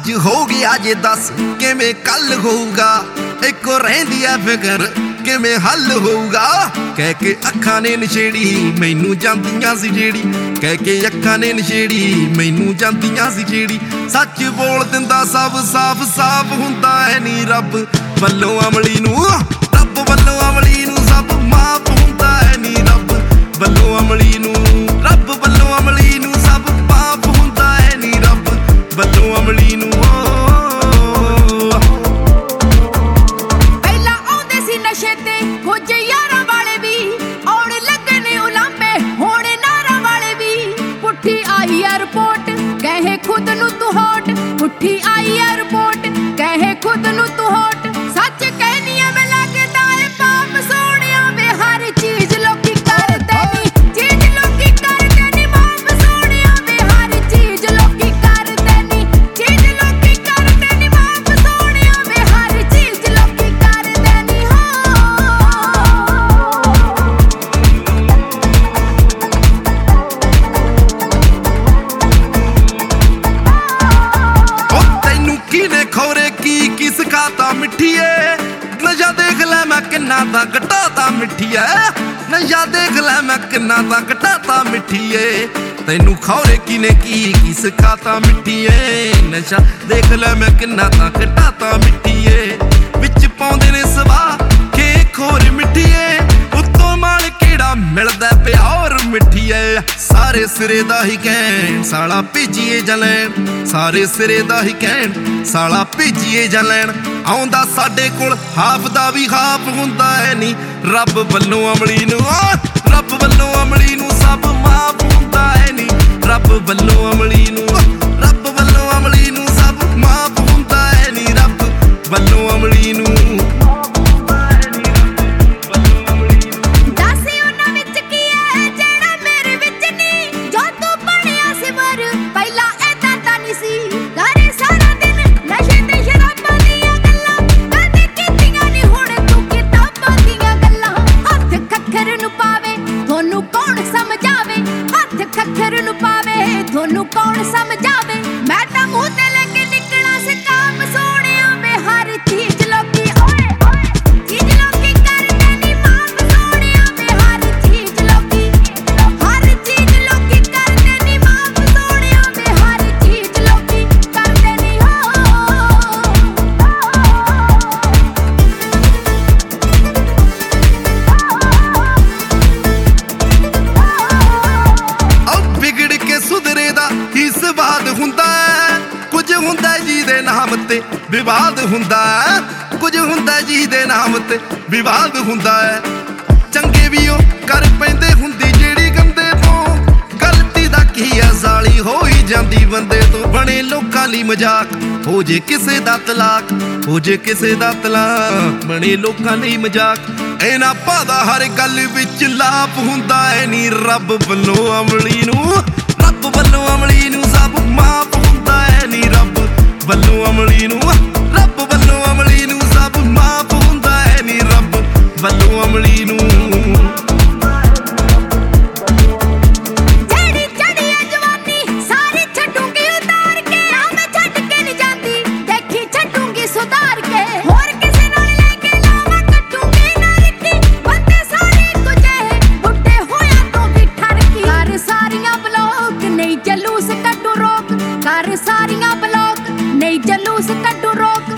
ਅੱਜ ਹੋ ਗਿਆ ਜੇ ਦੱਸ ਕਿਵੇਂ ਕੱਲ ਹੋਊਗਾ। ਇੱਕੋ ਰਹਿੰਦੀ ਐ ਫਿਕਰ ਕਿਵੇਂ ਹੱਲ ਹੋਊਗਾ। ਕਹਿ ਕੇ ਅੱਖਾਂ ਨੇ ਨਸ਼ੇੜੀ ਮੈਨੂੰ ਜਾਂਦੀਆਂ ਸੀ ਜਿਹੜੀ, ਕਹਿ ਕੇ ਅੱਖਾਂ ਨੇ ਨਸ਼ੇੜੀ ਮੈਨੂੰ ਜਾਂਦੀਆਂ ਸੀ ਜਿਹੜੀ। ਸੱਚ ਬੋਲ ਦਿੰਦਾ ਸਭ ਸਾਫ਼ ਸਾਫ਼ ਹੁੰਦਾ ਐ ਨੀ ਰੱਬ ਵੱਲੋਂ ਅਮਲੀ ਨੂੰ, ਰੱਬ ਵੱਲੋਂ ਅਮਲੀ ਨੂੰ ਸਭ ਮਾਫ਼ ਹੁੰਦਾ ਐ ਨੀ ਰੱਬ ਵੱਲੋਂ ਅਮਲੀ ਨੂੰ, ਰੱਬ ਵੱਲੋਂ ਅਮਲੀ ਨੂੰ ਸਭ ਮਾਫ਼ ਹੁੰਦਾ ਐ ਨੀ ਰੱਬ ਵੱਲੋਂ ਅਮਲੀ ਨੂੰ। ਪਹਿਲਾਂ ਆਉਂਦੇ ਸੀ ਨਸ਼ੇ ਤੇ ਕੁਝ ਯਾਰਾਂ ਵਾਲੇ ਵੀ, ਆਉਣ ਲੱਗੇ ਨੇ ਉਲਾਂਭੇ ਹੁਣ ਨਾਰਾਂ ਵਾਲੇ ਵੀ। ਪੁੱਠੀ ਆਈ ਐ ਰਿਪੋਰਟ ਕਹੇ ਖੁਦ ਨੂੰ ਤੂੰ ਹੋਟ, ਪੁੱਠੀ ਆਈ ਐ ਰਿਪੋਰਟ ਕਹੇ ਖੁਦ ਨੂੰ ਤੂੰ ਹੋਟ। ਸੱਚ ਕਹਿਨੀ ਐ ਮੈਂ ਲੱਗਦਾ ਏ ਪਾਪ ਸੋਹਣਿਆ ਵੇ ਹਰ ਚੀਜ਼ ਲੋਕੀ ਕਰਦੇ ਨੀ, ਚੀਜ਼ ਲੋਕੀ ਕਰਦੇ ਨੀ ਮਾਪ ਸੋਹਣਿਆ ਵੇ ਹਰ ਚੀਜ਼ ਲੋਕੀ ਕਰਦੇ ਨੀ, ਚੀਜ਼ ਲੋਕੀ ਕਰਦੇ ਨੀ ਮਾਪ ਸੋਹਣਿਆ ਵੇ ਹਰ ਚੀਜ਼ ਲੋਕੀ ਕਰਦੇ ਨੀ। ਤੈਨੂੰ ਕਿਨੇ ਖੋਰੇ ਕੀ ਸਿਖਾਤਾ ਮਿੱਠੀਏ, ਨਸ਼ਾ ਦੇਖ ਲੈ ਮੈਂ ਕਿੰਨਾ ਤਾਂ ਘਟਾਤਾ ਮਿੱਠੀਏ, ਨਸ਼ਾ ਦੇਖ ਲੈ ਮੈਂ ਕਿੰਨਾ ਤਾਂ ਘਟਾਤਾ ਮਿੱਠੀਏ। ਤੈਨੂੰ ਖੋਰੇ ਕਿਨੇ ਕੀ ਸਿਖਾਤਾ ਮਿੱਠੀਏ, ਨਸ਼ਾ ਦੇਖ ਲੈ ਮੈਂ ਕਿੰਨਾ ਤਾਂ ਘਟਾਤਾ ਮਿੱਠੀਏ। ਵਿੱਚ ਪਾਉਂਦੇ ਨੇ ਸਵਾਹ ਖੇ ਖੋਰ ਮਿੱਠੀਏ, ਉੱਤੋਂ ਮਾਲ ਕਿਹੜਾ ਮਿਲਦਾ ਪਿਆਰ ਮਿੱਠੀਏ। ਸਾਰੇ ਸਿਰੇ ਦਾ ਹੀ ਕਹਿਣ ਸਾਲਾ ਭੇਜੀਏ ਜਾਂ ਲੈਣ, ਸਾਰੇ ਸਿਰੇ ਦਾ ਹੀ ਕਹਿਣ ਸਾਲਾ ਭੇਜੀਏ ਜਾਂ ਲੈਣ। ਆਉਂਦਾ ਸਾਡੇ ਕੋਲ ਹਾਫ ਦਾ ਵੀ ਹਾਫ ਹੁੰਦਾ ਐ ਨੀ ਰੱਬ ਵੱਲੋਂ ਅਮਲੀ ਨੂੰ, ਰੱਬ ਵੱਲੋਂ ਅਮਲੀ ਨੂੰ ਸਭ ਮਾਫ਼ ਹੁੰਦਾ ਐ ਨੀ ਰੱਬ ਵੱਲੋਂ ਅਮਲੀ ਨੂੰ, ਰੱਬ ਵੱਲੋਂ ਅਮਲੀ ਨੂੰ ਸਭ ਮਾਫ਼ ਹੁੰਦਾ ਐ ਨੀ ਰੱਬ ਵੱਲੋਂ ਅਮਲੀ ਨੂੰ। ਦੱਸ ਉਹਨਾਂ ਵਿੱਚ ਕੀ ਐ ਜਿਹੜਾ ਮੇਰੇ ਵਿੱਚ ਨੀ, ਜੋ ਤੂੰ ਬਣਿਆ ਸੀ ਮਰ ਪਹਿਲਾਂ ਏਦਾਂ ਤਾਂ ਨੀ ਸੀ। ਘਰੇ ਸਾਰਾ ਦਿਨ ਨਸ਼ੇ ਤੇ ਸ਼ਰਾਬਾਂ ਦੀਆਂ ਗੱਲਾਂ, ਕਦੇ ਕੀਤੀਆਂ ਨੀ ਹੁਣ ਤੂੰ ਕਿਤਾਬਾਂ ਦੀਆਂ ਗੱਲਾਂ। ਹੱਥ ਖੱਖਰ ਨੂੰ ਪਾਵੇ ਤੁਹਾਨੂੰ ਕੌਣ ਸਮਝਾਵੇ, ਹੱਥ ਖੱਖਰ ਨੂੰ ਪਾਵੇ ਤੁਹਾਨੂੰ ਕੌਣ ਸਮਝਾਵੇ। ਮੈਂ ਤਾਂ ਮੂੰਹ ਤੇ ਲੈ ਕੇ ਨਿਕਲਾਂ ਸਕਾਮ ਸੋਹਣਿਆ ਵੇ ਹਰ ਚੀਜ਼ ਲੋਕੀ ਓਏ ਓਏ ਚੀਜ਼ ਲੋਕੀ ਕਰਦੇ ਨੀ ਮਾਪ ਸੋਹਣਿਆ ਵੇ ਹਰ ਚੀਜ਼ ਲੋਕੀ, ਹਰ ਚੀਜ਼ ਲੋਕੀ ਕਰਦੇ ਨੀ ਮਾਪ ਸੋਹਣਿਆ ਵੇ ਹਰ ਚੀਜ਼ ਲੋਕੀ ਕਰਦੇ ਨੀ। ਵਿਗੜ ਕੇ ਸੁਧਰੇ ਦਾ ਹੀ ਸਵਾਦ ਹੁੰਦਾ ਹੈ, ਕੁਝ ਹੁੰਦਾ ਜਿਹਦੇ ਨਾਮ ਤੇ ਵਿਵਾਦ ਹੁੰਦਾ ਹੈ, ਕੁਝ ਹੁੰਦਾ ਜਿਹਦੇ ਨਾਮ ਤੇ ਵਿਵਾਦ ਹੁੰਦਾ ਹੈ। ਚੰਗੇ ਵੀ ਉਹ ਕਰ ਪੈਂਦੇ ਹੁੰਦੀ ਜਿਹੜੀ ਗੰਦੇ ਤੋਂ, ਗਲਤੀ ਦਾ ਕੀ ਹੈ ਜ਼ਾਲੀ ਹੋ ਹੀ ਜਾਂਦੀ ਬੰਦੇ ਤੋਂ। ਬਣੇ ਲੋਕਾਂ ਲਈ ਮਜ਼ਾਕ ਹੋ ਜੇ ਕਿਸੇ ਦਾ ਤਲਾਕ, ਹੋ ਜੇ ਕਿਸੇ ਦਾ ਤਲਾਕ ਬਣੇ ਲੋਕਾਂ ਲਈ ਮਜ਼ਾਕ। ਇਹਨਾਂ ਭਾਦਾ ਹਰ ਗੱਲ ਵਿੱਚ ਲਾਭ ਹੁੰਦਾ ਐ ਨੀ ਰੱਬ ਵੱਲੋਂ ਅਮਲੀ ਨੂੰ, ਰੱਬ ਵੱਲੋਂ ਅਮਲੀ ਨੂੰ ਸਭ ਮਾਫ਼ ਹੁੰਦਾ ਐ ਨੀ ਰੱਬ ਵੱਲੋਂ ਅਮਲੀ ਨੂੰ, ਰੱਬ ਵੱਲੋਂ ਅਮਲੀ ਨੂੰ ਸਭ ਮਾਫ਼ ਹੁੰਦਾ ਐ ਨੀ ਰੱਬ ਵੱਲੋਂ ਅਮਲੀ ਨੂੰ। ਜਿਹੜੀ ਚੜੀ ਐ ਜਵਾਨੀ ਸਾਰੀ ਛੱਡੂਗੀ ਉਤਾਰ ਕੇ, ਨਾ ਮੈਂ ਛੱਡ ਕੇ ਨੀ ਜਾਂਦੀ ਦੇਖੀ ਛੱਡੂਗੀ ਸੁਧਾਰ ਕੇ। ਹੋਰ ਕਿਸੇ ਨਾਲ ਲੈ ਕੇ ਲਾਵਾਂ ਕੱਟੂਗੀ ਨਾ ਰਿੱਕੀ, ਬੰਦੇ ਸਾਰੇ ਇੱਕੋ ਜਿਹੇ ਬੁੱਢੇ ਹੋਇਆਂ ਤੋਂ ਵੀ ਠਰਕੀ। ਕਰ ਸਾਰੀਆਂ ਬਲੌਕ ਨਹੀਂ ਜਲੂਸ ਕੱਢੂ ਰੋਕ, ਕਰ ਸਾਰੀਆਂ ਬਲੌਕ ਨਹੀਂ ਜਲੂਸ ਕੱਢੂ ਰੋਕ।